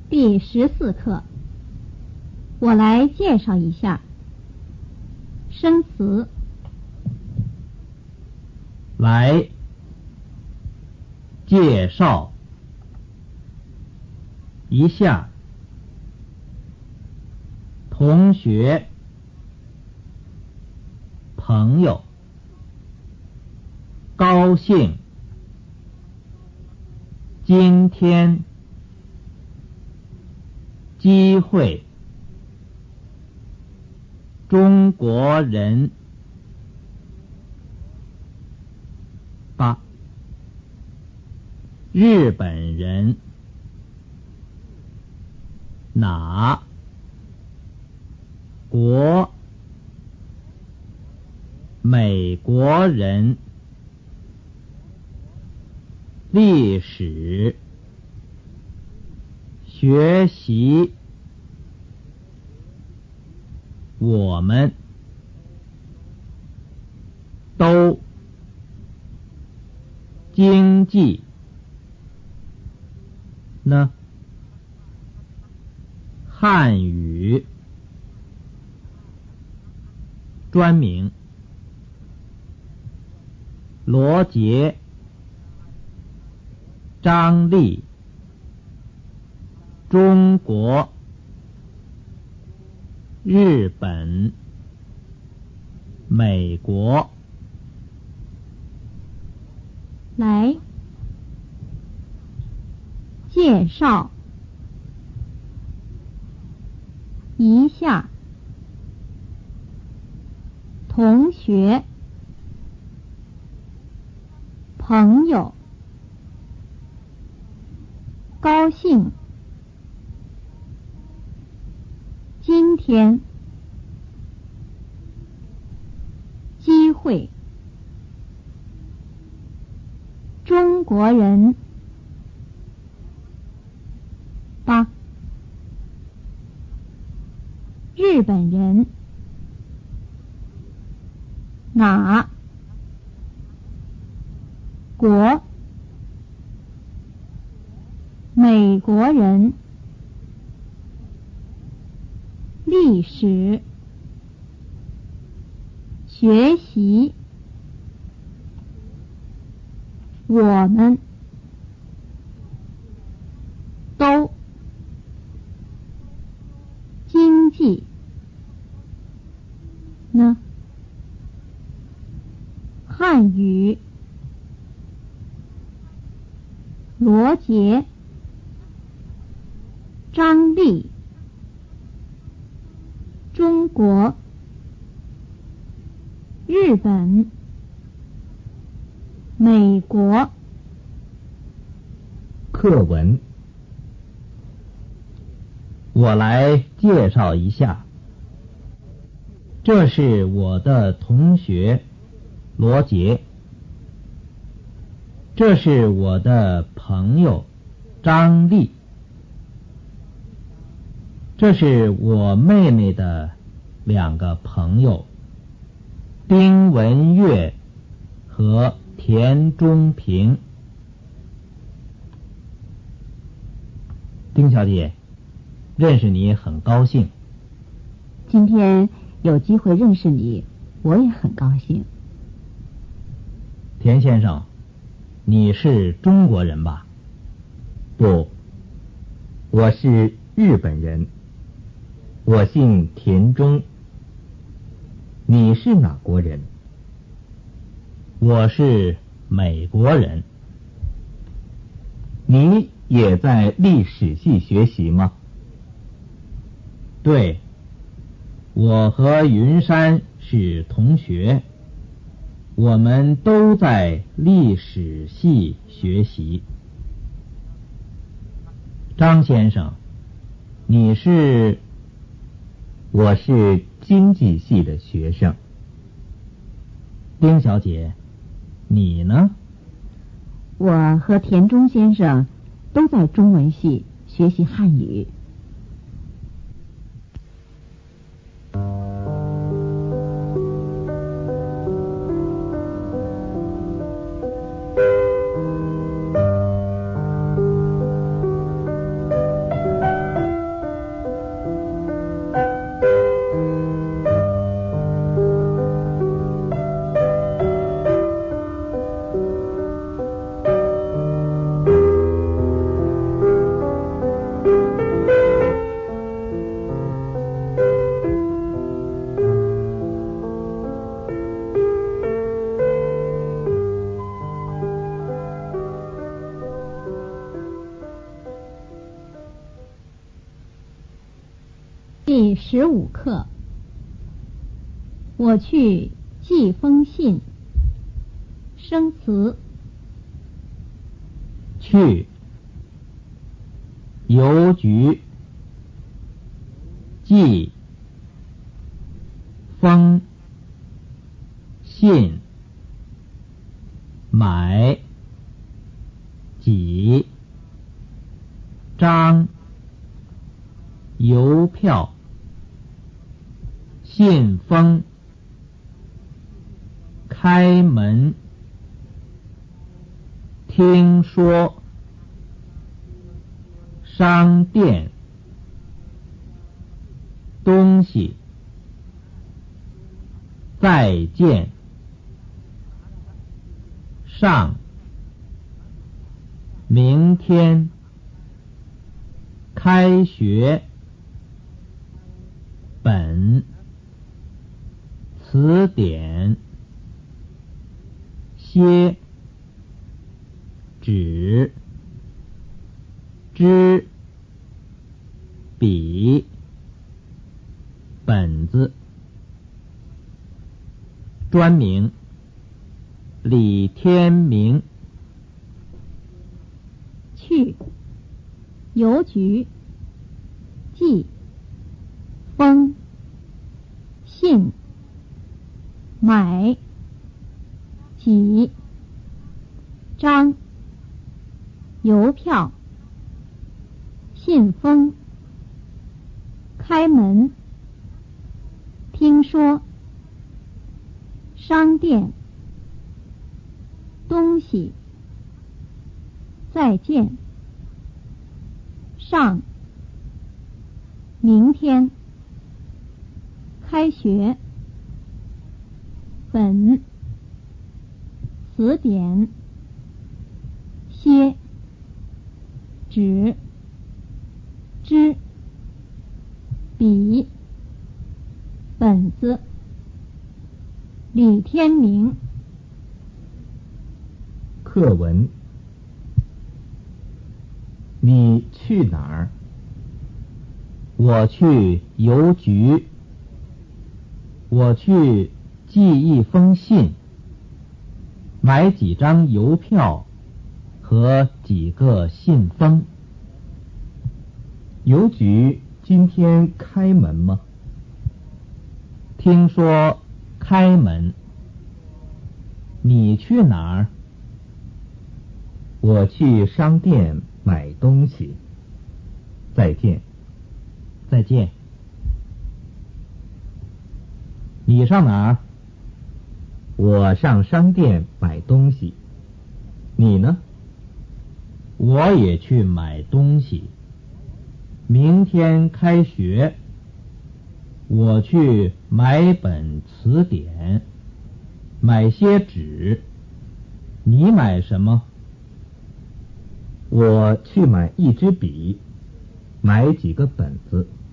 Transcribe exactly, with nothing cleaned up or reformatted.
第十四课，我来介绍一下生词。 来介绍一下同学、朋友、高兴、今天、机会、中国人。八、日本人。哪国？美国人。历史。学习。我们。都。经济。呢？汉语。专名。罗杰。张力。中国。日本。美国。 来介绍一下同学、朋友、高兴、今天、机会、中国人。八、日本人。哪国？美国人。历史。学习。我们。都。经济。呢？汉语。罗杰。张力。中国。日本。美国。 课文。我来介绍一下，这是我的同学罗杰，这是我的朋友张丽，这是我妹妹的两个朋友丁文月和田中平。丁小姐，认识你很高兴。 今天有机会认识你，我也很高兴。 田先生，你是中国人吧？ 不，我是日本人，我姓田中。你是哪国人？ 我是美国人。 你也在历史系学习吗？ 对，我和云山是同学，我们都在历史系学习。张先生，你是？ 我是经济系的学生。 丁小姐，你呢？ 我和田中先生都在中文系学习汉语。 第十五课，我去寄封信。生词： 去，邮局，寄，封，信，买，几，张，邮票，信封，开门，听说，商店，东西，再见，上，明天，开学，本，词典，些，纸，支，笔，本子。专名：李天明。 去，邮局，寄，封，信，买，几，张，邮票，信封，开门，听说，商店，东西，再见，上，明天，开学，本，词典，些，纸，支，笔，本子。李天明。 课文。你去哪儿？ 我去邮局。我去寄一封信，买几张邮票和几个信封。 邮局今天开门吗？ 听说开门。你去哪儿？ 我去商店买东西。再见。 再见。你上哪儿？ 我上商店买东西。你呢？ 我也去买东西。明天开学。我去买本词典，买些纸。你买什么？ 我去买一支笔，买几个本子。